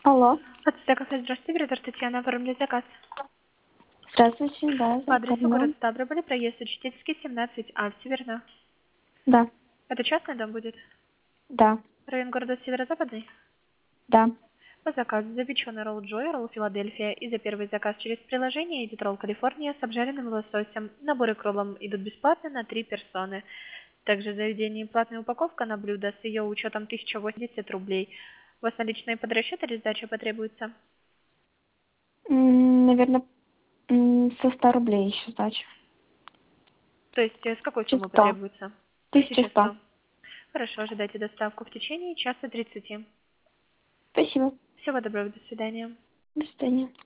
Алло. Здравствуйте, оператор Татьяна, оформили заказ. Здравствуйте, да, По адресу давно. город Ставрополь, проезд Учительский, 17А, Северно. Да, Это частный дом будет? да, Район города Северо-Западный? да. По заказу запеченный ролл Джой, ролл Филадельфия. И за первый заказ через приложение идет ролл Калифорния с обжаренным лососем. Наборы к роллам идут бесплатно на 3 персоны. Также в заведении платная упаковка на блюдо с ее учетом 1080 рублей. У вас наличные под расчет или сдача потребуется? Наверное, со 100 рублей еще сдача. То есть с какой суммы 1100. потребуется? 1100. 1100. Хорошо, ожидайте доставку в течение часа 30. Спасибо. Всего доброго, до свидания. До свидания.